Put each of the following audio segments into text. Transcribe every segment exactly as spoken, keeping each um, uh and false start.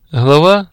Глава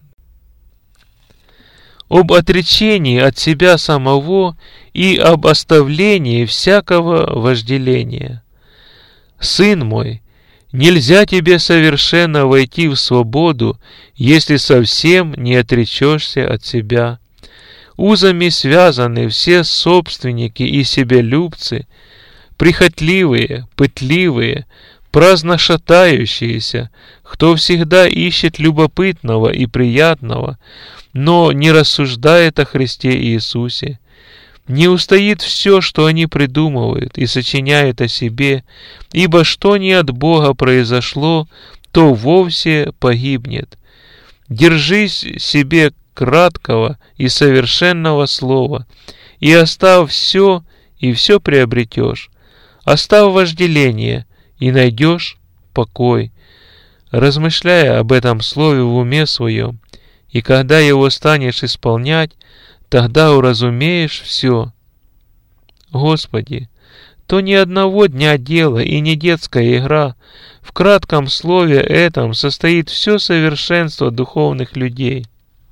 об отречении от себя самого и об оставлении всякого вожделения. Сын мой, нельзя тебе совершенно войти в свободу, если совсем не отречешься от себя. Узами связаны все собственники и себялюбцы, прихотливые, пытливые, праздно шатающиеся, кто всегда ищет любопытного и приятного, но не рассуждает о Христе Иисусе. Не устоит все, что они придумывают и сочиняют о себе, ибо что не от Бога произошло, то вовсе погибнет. Держись себе краткого и совершенного слова, и оставь все, и все приобретешь. Оставь вожделение, и найдешь покой. Размышляя об этом слове в уме своем, и когда его станешь исполнять, тогда уразумеешь все. Господи, то ни одного дня дело и не детская игра. В кратком слове этом состоит все совершенство духовных людей.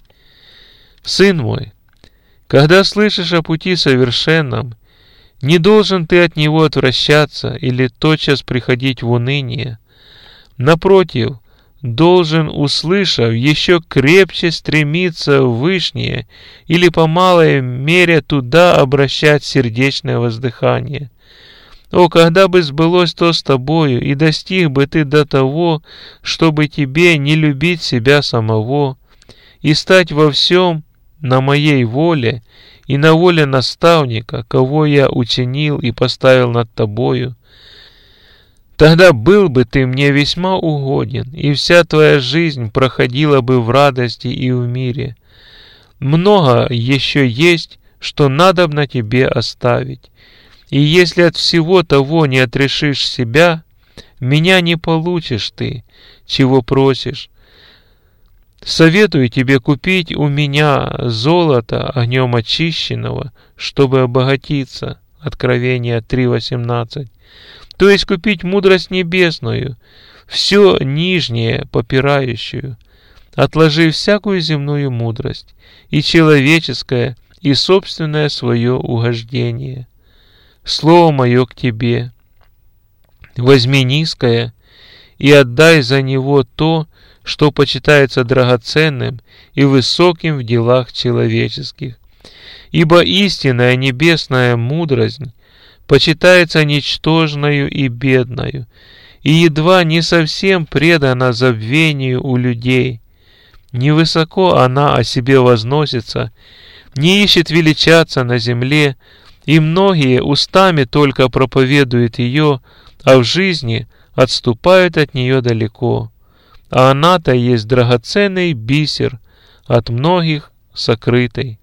Сын мой, когда слышишь о пути совершенном, не должен ты от него отвращаться или тотчас приходить в уныние. Напротив, должен, услышав, еще крепче стремиться в вышнее или по малой мере туда обращать сердечное воздыхание. О, когда бы сбылось то с тобою, и достиг бы ты до того, чтобы тебе не любить себя самого, и стать во всем на моей воле и на воле наставника, кого я учинил и поставил над тобою, тогда был бы ты мне весьма угоден, и вся твоя жизнь проходила бы в радости и в мире. Много еще есть, что надобно тебе оставить. И если от всего того не отрешишь себя, меня не получишь ты, чего просишь. Советую тебе купить у меня золото огнем очищенного, чтобы обогатиться. Откровение три восемнадцать. То есть купить мудрость небесную, все нижнее попирающую, отложи всякую земную мудрость, и человеческое, и собственное свое угождение. Слово мое к тебе. Возьми низкое и отдай за него то, что почитается драгоценным и высоким в делах человеческих. Ибо истинная небесная мудрость почитается ничтожною и бедною, и едва не совсем предана забвению у людей. Невысоко она о себе возносится, не ищет величаться на земле, и многие устами только проповедуют ее, а в жизни отступают от нее далеко. А она-то есть драгоценный бисер, от многих сокрытый.